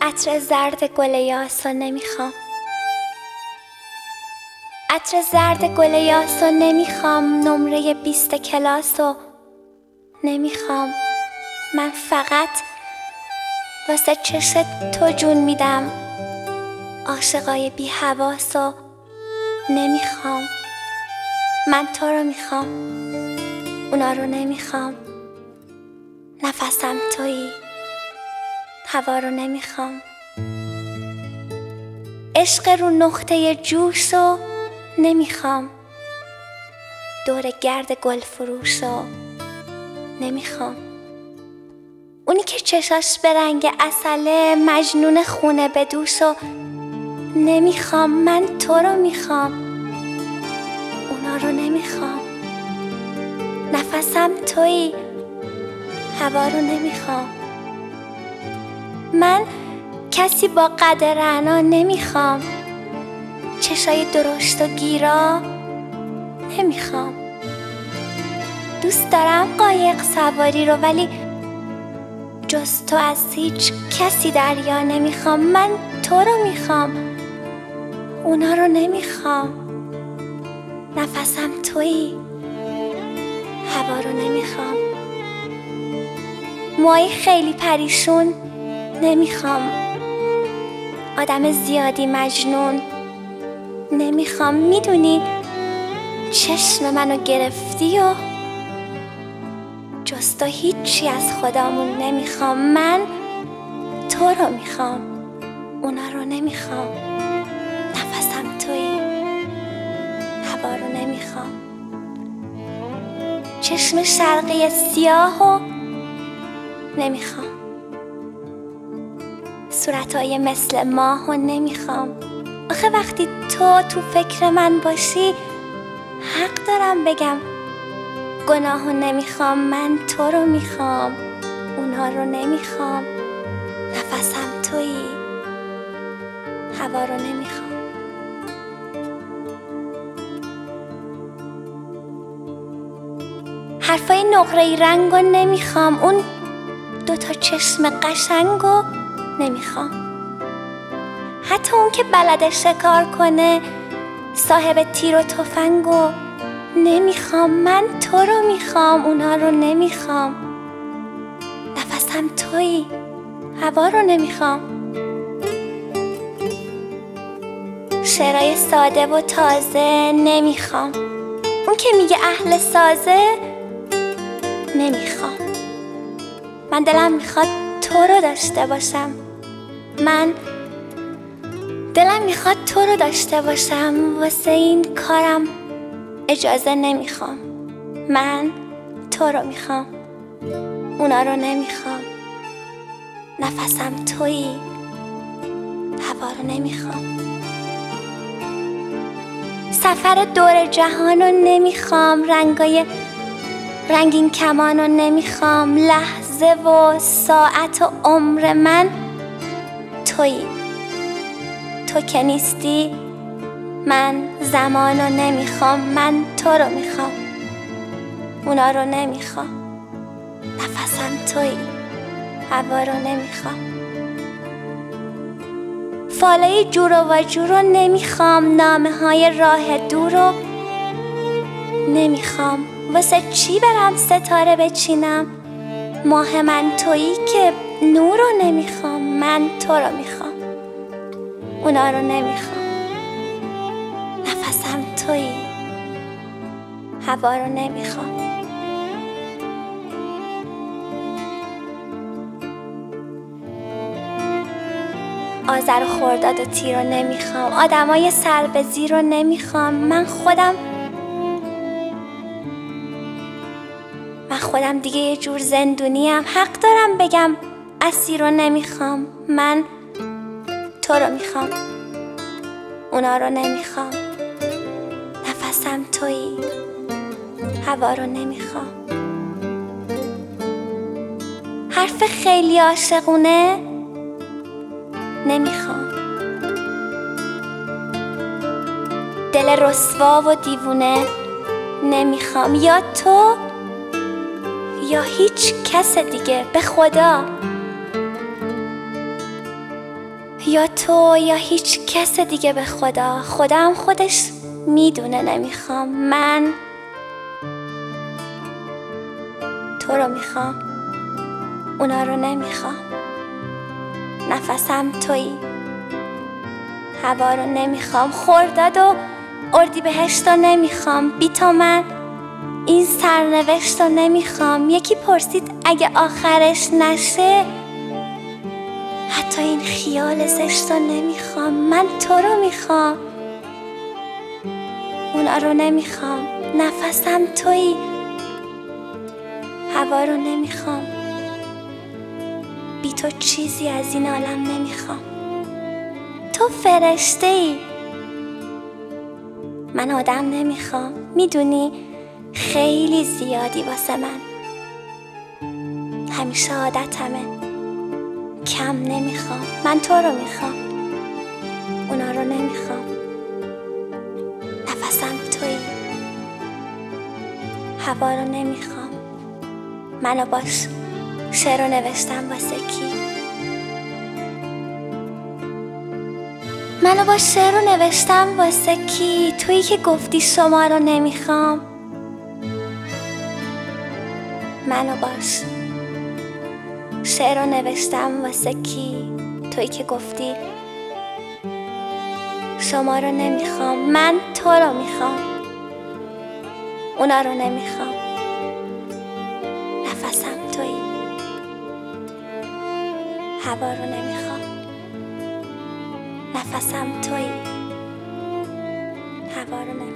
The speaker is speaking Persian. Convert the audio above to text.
عطر زرد گل یاسو نمیخوام، عطر زرد گل یاسو نمیخوام، نمره 20 کلاسو نمیخوام. من فقط واسه چشت تو جون میدم، عاشقای بی حواسو نمیخوام. من تو رو میخوام، اونا رو نمیخوام. نفسم تویی، هوا رو نمیخوام. عشق رو نقطه جوشو نمیخوام، دور گرد گل فروشو نمیخوام. اونی که چشاش به رنگ عسله، مجنون خونه به دوشو نمیخوام. من تو رو میخوام، اونا رو نمیخوام. نفسم تویی، هوا رو نمیخوام. من کسی با قد رعنا نمیخوام، چشای درشت و گیرا نمیخوام. دوست دارم قایق سواری رو، ولی جز تو از هیچ کسی دریا نمیخوام. من تو رو میخوام، اونا رو نمیخوام. نفسم تویی، هوا رو نمیخوام. موهای خیلی پریشون نمیخوام، آدم زیادی مجنون نمیخوام. میدونی چشم منو گرفتی و جز تو هیچی از خدامون نمیخوام. من تو رو میخوام، اونا رو نمیخوام. نفسم تویی، هوا رو نمیخوام. چشم شرقی سیاهو نمیخوام، صورتای مثل ماهو نمیخوام. آخه وقتی تو فکر من باشی، حق دارم بگم گناهو نمیخوام. من تو رو میخوام، اونها رو نمیخوام. نفسم تویی، هوا رو نمیخوام. حرفای نقره‌ای رنگو نمیخوام، اون دوتا چشم قشنگو نمیخوام. حتی اون که بلده شکار کنه، صاحب تیر و تفنگو نمیخوام. من تو رو میخوام، اونا رو نمیخوام. نفسم تویی، هوا رو نمیخوام. شعرهای ساده و تازه نمیخوام، اون که میگه اهل سازه نمیخوام. من دلم میخواد تو رو داشته باشم، من دلم میخواد تو رو داشته باشم. واسه این کارم اجازه نمیخوام. من تو رو میخوام، اونا رو نمیخوام. نفسم تویی، هوا رو نمیخوام. سفر دور جهانو نمیخوام، رنگای رنگین کمانو نمیخوام. لحظه و ساعت و عمر من تویی، تو که نیستی من زمانو نمیخوام. من تو رو میخوام، اونا رو نمیخوام. نفسم تویی، هوا رو نمیخوام. فالای جور و جورو نمیخوام، نامه های راه دورو نمیخوام. واسه چی برم ستاره بچینم، ماه من تویی که نورو نمیخوام. من تو رو میخوام، اونا رو نمیخوام. نفسم تویی، هوا رو نمیخوام. آذر و خرداد و تیر رو نمیخوام، آدمای سر به زیر رو نمیخوام. من خودم دیگه یه جور زندونیم، حق دارم بگم اسیر رو نمیخوام. من تو رو میخوام، اونا رو nemiخوام. نفسم تویی، هوا رو نمیخوام. حرف خیلی عاشقونه نمیخوام. دل رسوا و دیوونه نمیخوام. یا تو یا هیچ کس دیگه، به خدا. یا تو یا هیچ کس دیگه، به خدا هم خودش میدونه نمیخوام. من تو رو میخوام، اونا رو نمیخوام. نفسم تویی، هوا رو نمیخوام، خرداد و اردیبهشت رو نمیخوام. بی تو من این سرنوشت رو نمیخوام. یکی پرسید اگه آخرش نشه، حتی این خیال زشت رو نمیخوام. من تو رو میخوام، اونا رو نمیخوام. نفسم تویی، هوا رو نمیخوام. بی تو چیزی از این عالم نمیخوام. تو فرشته ای، من آدم نمیخوام. میدونی خیلی زیادی واسه من، همیشه عادتمه، کم نمیخوام. من تو رو میخوام، اونا رو نمیخوام. نفسم تویی، هوا رو نمیخوام. منو باش شعر رو نوشتم واسه کی؟ منو باش شعر رو نوشتم واسه کی؟ تویی که گفتی شما رو نمیخوام. منو باش شعر رو نوشتم واسه کی؟ تویی که گفتی شما رو نمیخوام. من تو رو میخوام، اونا رو نمیخوام. نفسم تویی، هوا رو نمیخوام. نفسم تویی، هوا رو نمیخوام.